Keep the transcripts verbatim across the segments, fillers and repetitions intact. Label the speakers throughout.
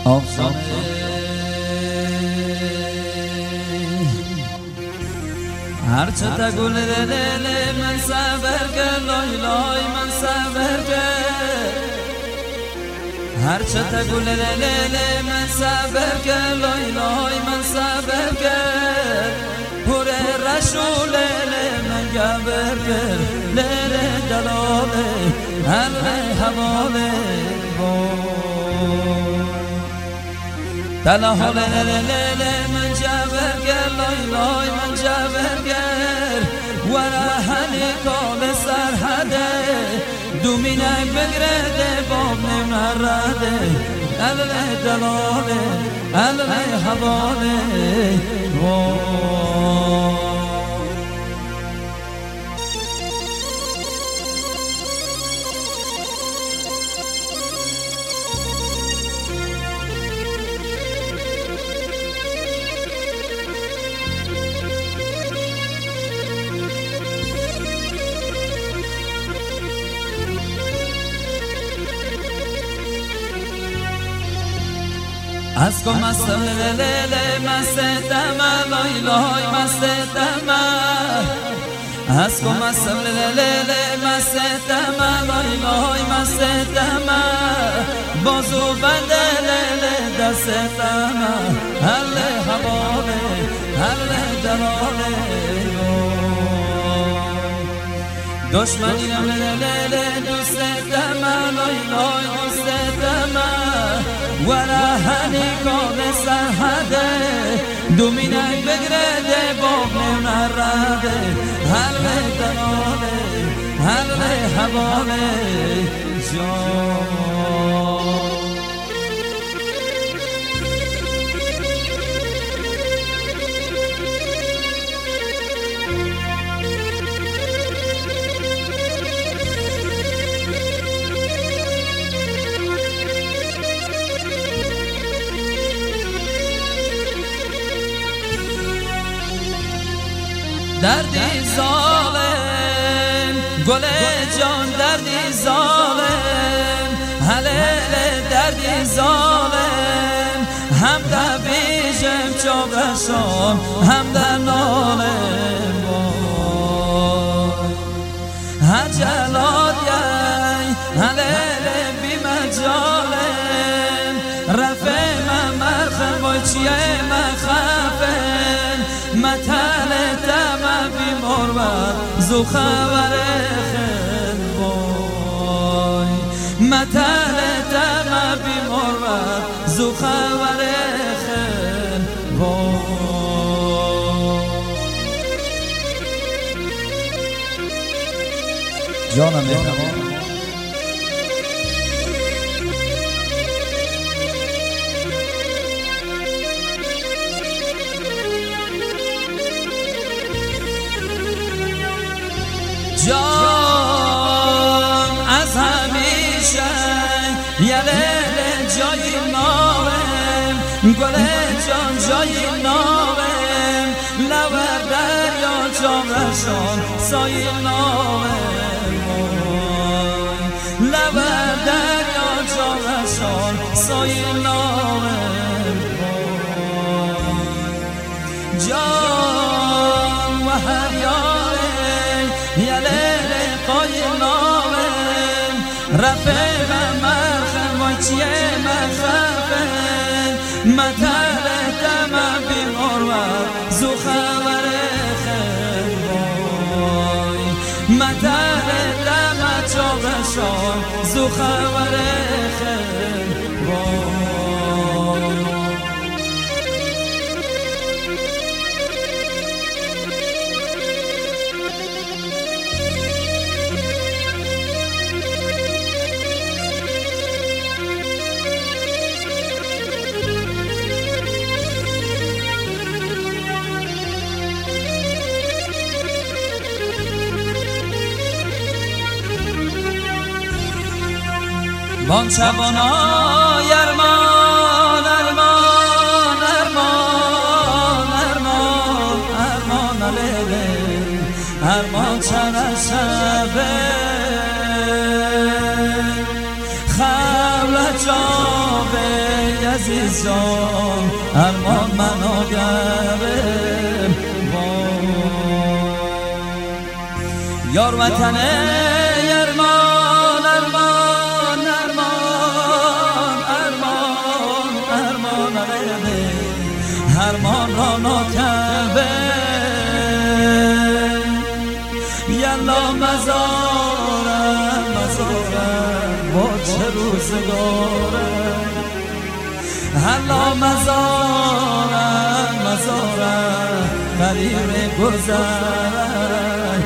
Speaker 1: افسانه هرچه تگول دل من صبر که لای لای من صبر که هرچه تگول دل من صبر که لای لای من صبر که پر رشول من گبر که لیل دلاله هر حواله دلاله لیل من جبر که لای لای من جبر که ورا هلی کال سرحده دومینک بگرده باب نمرده اله دلاله اله حواله از کو مست لیل مست دم لای لای مست دم از کو مست لیل مست دم لای لای مست دم بازو بند لیل دست دم هل حواله هل دلاله دشمنی نم لیل دوست دم لای لای دوست دم ورا هنی کال سرحده دومینک بگرده باب نمرده هر دلاله هر حواله جان دردی ظالم گل جان دردی ظالم هلیل دردی ظالم هم در بیشم چابرشان هم در نالم هر جلاد یای هلیل بی مجالم رفه من مرخم بای چیه من خفم متل دم بی مربت زو خبر خل بای متل دم بی مربت زو خبر خل بای جانم مهربان جان از همیشه یه لیل جای نامم گل جان جای نامم لور دریا جامرشان سای نامم لور دریا جامرشان سای نامم جان و هر یاره یه لیل قای نامم رفه من مرخم وای چیه من خفه متل دم بی مروت زو خبر خل وای متل دم چابرشان زو خبر خل وای بان شبانای ارمان ارمان ارمان ارمان ارمان لیل ارمان چند شبه خبر جابه عزیز جان ارمان منو گرم یار وطن ارمان ارمان ارمان ارمان ارمان ارمان را ناکبه یلا مزارم مزارم با چه روزگارم هلا مزارم مزارم قریب گذرم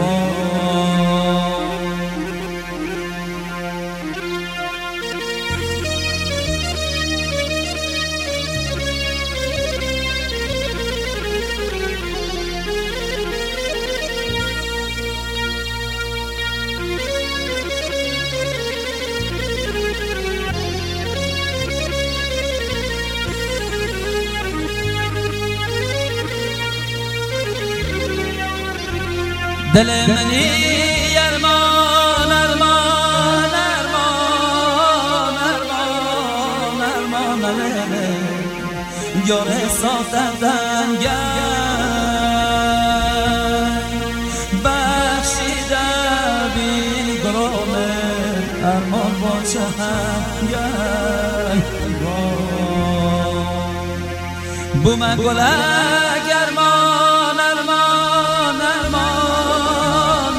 Speaker 1: دل منی ارمان ارمان ارمان ارمان ارمان ارمان یار سازدن گرد بخشیده بی گرام ارمان باشه هم گرد بومن گلک ارمان ارمان ارمان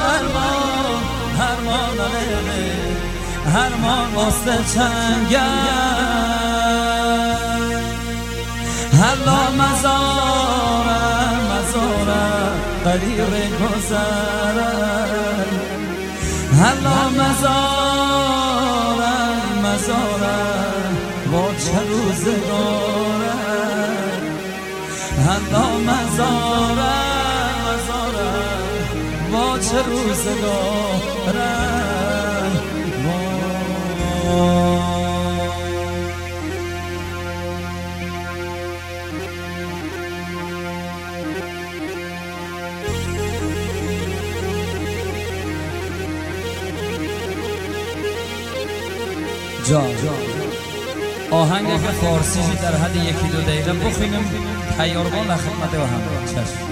Speaker 1: هرمان واسه چنگل هلا مزارم مزارم قریب گذرم هلا مزارم مزارم با چه روزگارم هلا مزارم مزارم با چه روزگارم جا آهنگ که فارسی در حد یکی دو دقیقه بخونیم تیار کن و خدمت و همراه چشم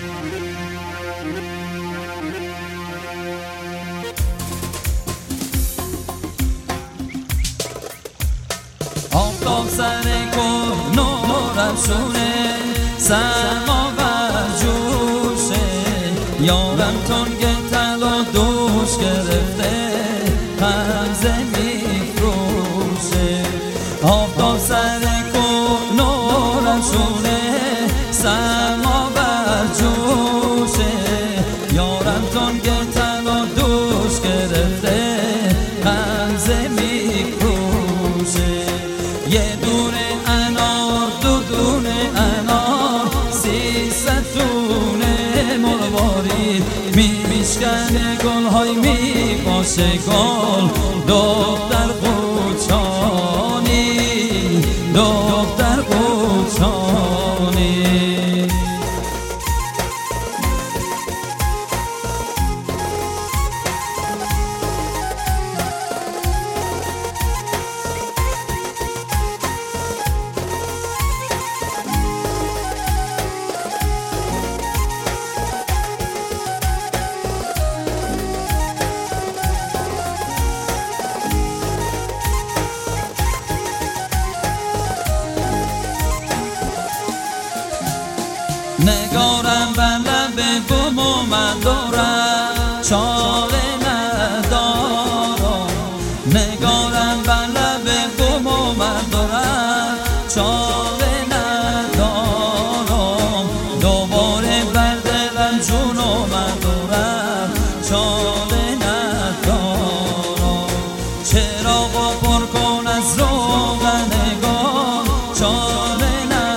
Speaker 1: آفتاب سر کن نورم شونه سما بر جوشه یارم تنگ طلا دوش گرفته غمزه میفروشه آفتاب سر کن نورم شونه سما بر جوشه یارم تنگ طلا دوش گرفته غمزه میفروشه یه دونه انار دو دونه انار سیصد دونه مروارید میشکنه گل‌های میپاشه گل دختر قوچانی دختر قوچانی نگارم بر لب بوم و من دارم چاره ندارم نگارم بر لب بوم و من دارم چاره ندارم دوباره بر دلم جون و من دارم چاره ندارم چراغ و پر کن از روغنگار چاره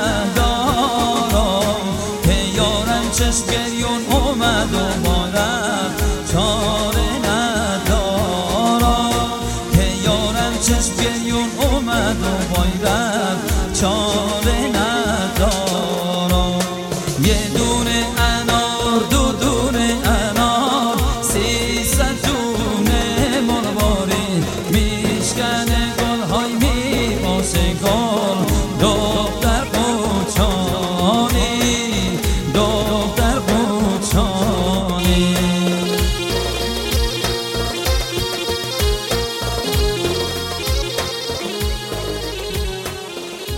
Speaker 1: چشم گریون اومد و مارم چاره ندارم که یارم چشم گریون اومد و مارم چاره ندارم یه دونه انار دو دونه انار سیصد دونه مروارید میشکنه